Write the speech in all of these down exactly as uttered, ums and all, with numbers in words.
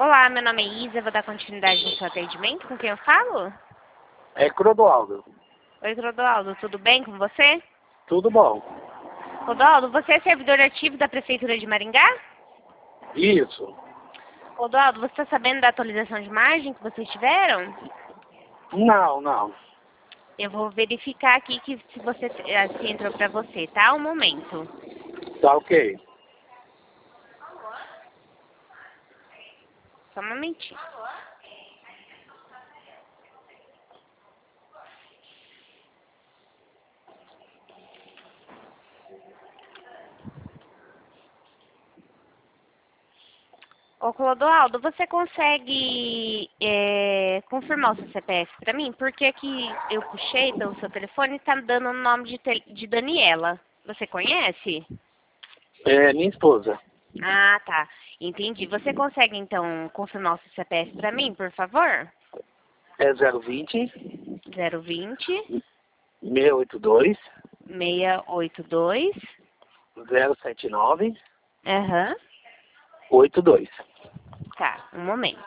Olá, meu nome é Isa, vou dar continuidade no seu atendimento. Com quem eu falo? É Clodoaldo. Oi, Clodoaldo, tudo bem com você? Tudo bom. Clodoaldo, você é servidor ativo da Prefeitura de Maringá? Isso. Clodoaldo, você está sabendo da atualização de imagem que vocês tiveram? Não, não. Eu vou verificar aqui que se você se entrou para você, tá? Um momento. Tá ok. Só um momentinho. Ô, Clodoaldo, você consegue é, confirmar o seu C P F para mim? Porque aqui eu puxei pelo seu telefone e tá dando o nome de, te- de Daniela. Você conhece? É minha esposa. Ah, tá. Entendi. Você consegue, então, confirmar o seu C P F para mim, por favor? É zero vinte, zero vinte, seiscentos e oitenta e dois, seiscentos e oitenta e dois. zero sete nove, Aham. oitenta e dois. Tá, um momento.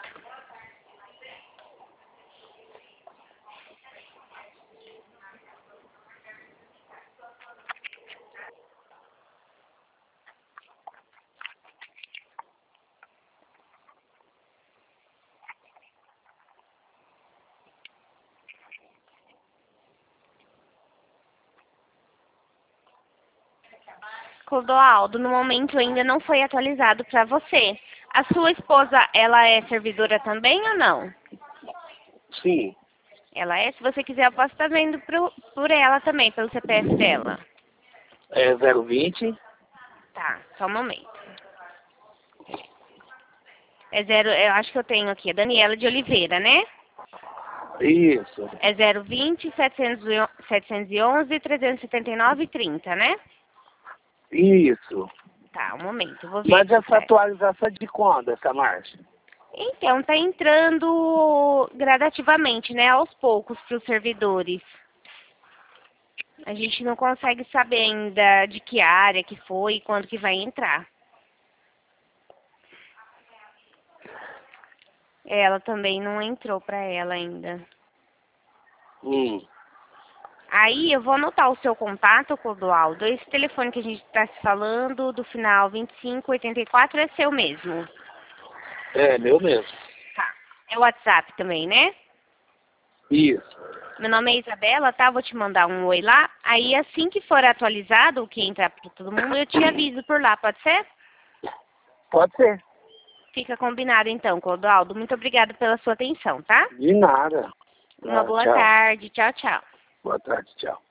Clodoaldo, no momento ainda não foi atualizado para você. A sua esposa, ela é servidora também ou não? Sim. Ela é? Se você quiser, eu posso estar vendo pro, por ela também, pelo C P F dela. É zero vinte, Tá, só um momento. É zero, eu acho que eu tenho aqui, a Daniela de Oliveira, né? isso. É zero vinte, setecentos e onze, trezentos e setenta e nove, trinta, né? Isso. Tá, um momento, eu vou ver Mas aqui, essa tá? atualização é de quando, essa marcha? Então, tá entrando gradativamente, né, aos poucos para os servidores. A gente não consegue saber ainda de que área que foi e quando que vai entrar. Ela também não entrou para ela ainda. Hum. Aí eu vou anotar o seu contato, Clodoaldo. Esse telefone que a gente está se falando, do final vinte e cinco oitenta e quatro, é seu mesmo. É, meu mesmo. Tá. É o WhatsApp também, né? Isso. Meu nome é Isabela, tá? Vou te mandar um oi lá. Aí assim que for atualizado, o que entrar para todo mundo, eu te aviso por lá, pode ser? Pode ser. Fica combinado então, Clodoaldo. Muito obrigada pela sua atenção, tá? De nada. Uma Tá, boa tchau. tarde. Tchau, tchau. Boa tarde, tchau.